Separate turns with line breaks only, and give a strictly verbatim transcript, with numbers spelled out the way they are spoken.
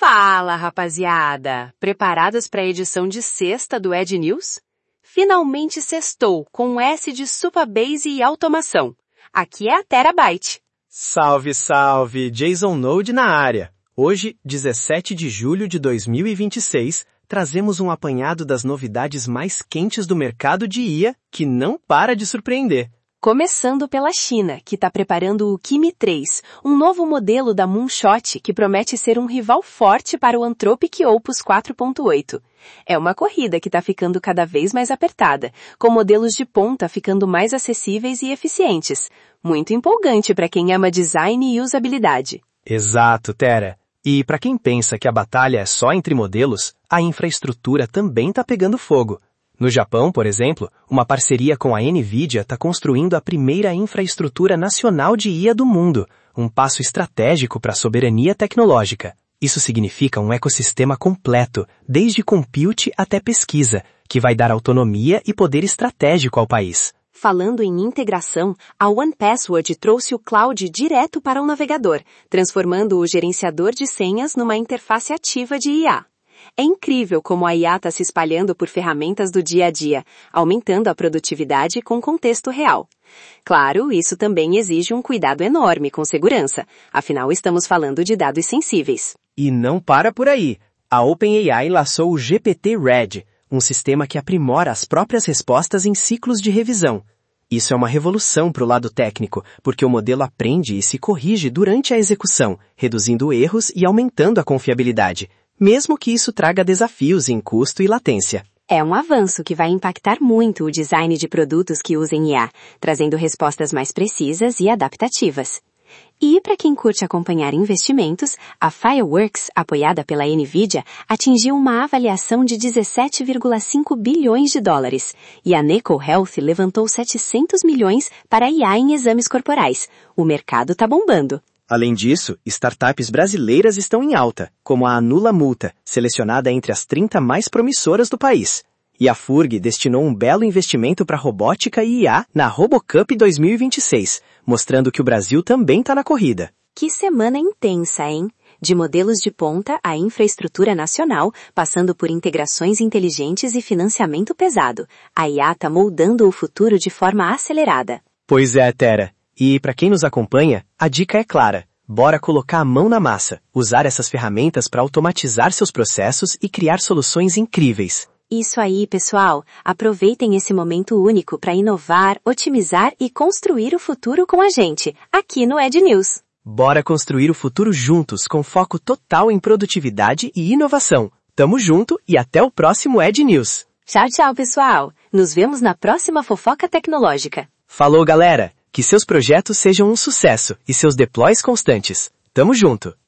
Fala, rapaziada! Preparados para a edição de sexta do Ed News? Finalmente sextou com um S de Supabase e automação. Aqui é a Terabyte.
Salve, salve! Jason Node na área. Hoje, dezessete de julho de dois mil e vinte e seis, trazemos um apanhado das novidades mais quentes do mercado de I A que não para de surpreender.
Começando pela China, que está preparando o Kimi três, um novo modelo da Moonshot que promete ser um rival forte para o Anthropic Opus quatro ponto oito. É uma corrida que está ficando cada vez mais apertada, com modelos de ponta ficando mais acessíveis e eficientes. Muito empolgante para quem ama design e usabilidade.
Exato, Tera. E para quem pensa que a batalha é só entre modelos, a infraestrutura também está pegando fogo. No Japão, por exemplo, uma parceria com a NVIDIA está construindo a primeira infraestrutura nacional de I A do mundo, um passo estratégico para a soberania tecnológica. Isso significa um ecossistema completo, desde compute até pesquisa, que vai dar autonomia e poder estratégico ao país.
Falando em integração, a One Password trouxe o cloud direto para o navegador, transformando o gerenciador de senhas numa interface ativa de I A. É incrível como a I A está se espalhando por ferramentas do dia a dia, aumentando a produtividade com contexto real. Claro, isso também exige um cuidado enorme com segurança, afinal estamos falando de dados sensíveis.
E não para por aí. A OpenAI lançou o G P T Red, um sistema que aprimora as próprias respostas em ciclos de revisão. Isso é uma revolução para o lado técnico, porque o modelo aprende e se corrige durante a execução, reduzindo erros e aumentando a confiabilidade, mesmo que isso traga desafios em custo e latência.
É um avanço que vai impactar muito o design de produtos que usem I A, trazendo respostas mais precisas e adaptativas. E para quem curte acompanhar investimentos, a Fireworks, apoiada pela NVIDIA, atingiu uma avaliação de dezessete vírgula cinco bilhões de dólares, e a Neko Health levantou setecentos milhões para I A em exames corporais. O mercado tá bombando.
Além disso, startups brasileiras estão em alta, como a Anula Multa, selecionada entre as trinta mais promissoras do país. E a F U R G destinou um belo investimento para robótica e I A na RoboCup dois mil e vinte e seis, mostrando que o Brasil também está na corrida.
Que semana intensa, hein? De modelos de ponta à infraestrutura nacional, passando por integrações inteligentes e financiamento pesado. A I A está moldando o futuro de forma acelerada.
Pois é, Tera. E para quem nos acompanha, a dica é clara. Bora colocar a mão na massa, usar essas ferramentas para automatizar seus processos e criar soluções incríveis.
Isso aí, pessoal. Aproveitem esse momento único para inovar, otimizar e construir o futuro com a gente, aqui no Ed News.
Bora construir o futuro juntos, com foco total em produtividade e inovação. Tamo junto e até o próximo Ed News.
Tchau, tchau, pessoal. Nos vemos na próxima fofoca tecnológica.
Falou, galera! Que seus projetos sejam um sucesso e seus deploys constantes. Tamo junto!